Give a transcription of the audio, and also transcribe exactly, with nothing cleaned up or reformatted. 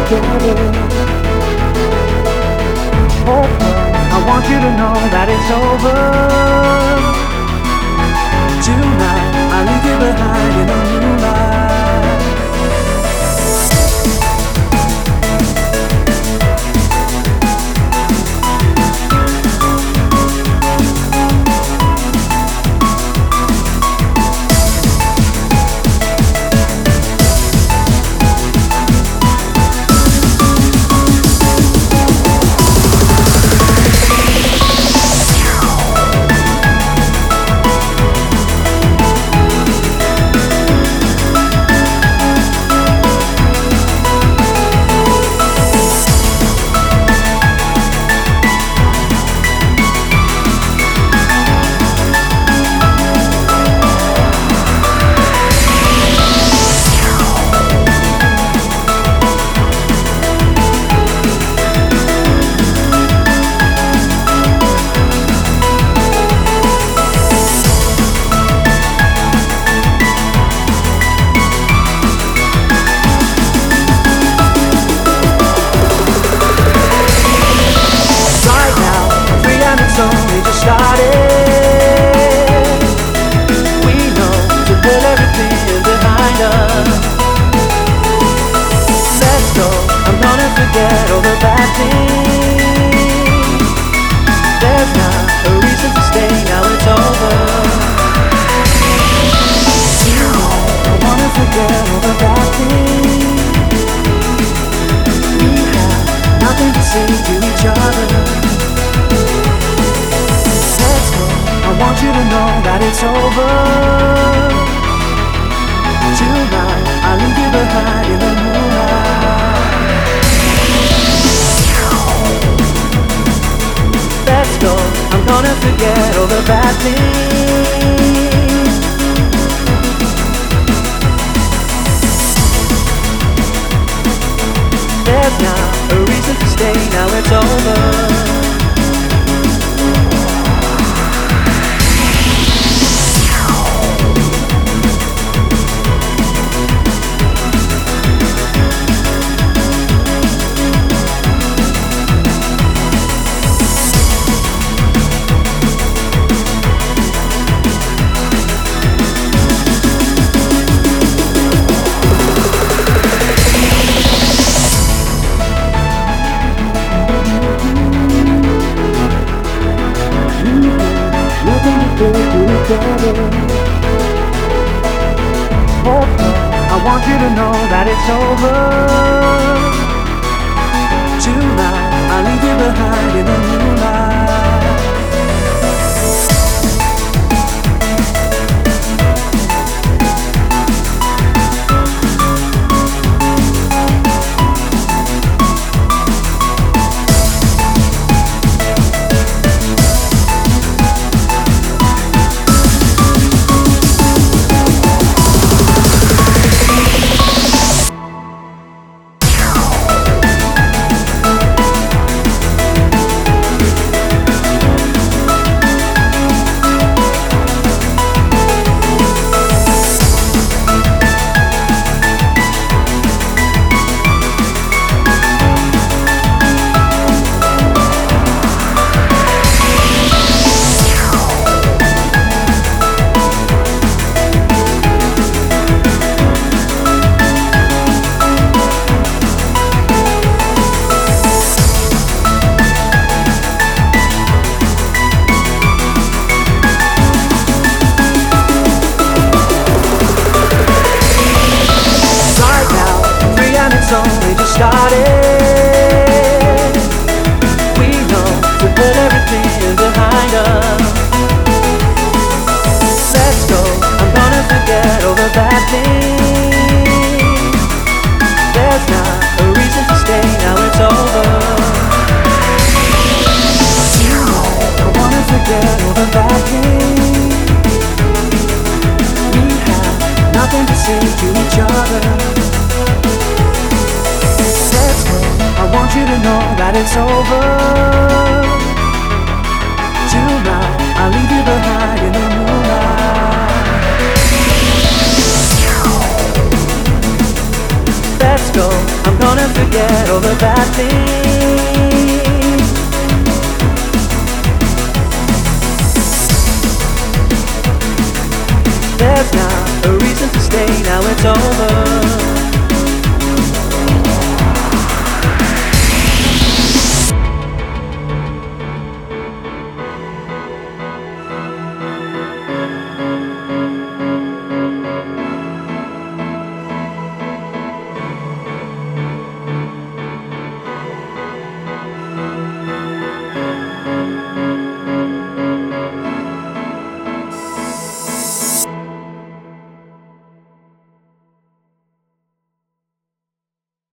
together. Oh, I want you to know that it's over. Tonight, I'll leave you behind in the moonlight. Only just started. We know to put everything behind us. Let's go, I'm gonna forget all the bad things. There's not a reason to stay, now it's over. I wanna forget all the bad things. We have nothing to say to each other. I want you to know that it's over. Tonight, I'll leave you behind in the moonlight. Let's go, I'm gonna forget all the bad things. There's not a reason to stay, now it's over. Oh, I want you to know that it's over. Tonight, I'll leave you behind in the moonlight. Only just started. We know to put everything behind us. Let's go, I'm gonna forget all the bad things. There's not a reason to stay, now it's over. I wanna forget all the bad things. We have nothing to say to each other. I want you to know that it's over. Tonight, I'll leave you behind in the moonlight. Let's go, I'm gonna forget all the bad things. There's not a reason to stay, now it's over.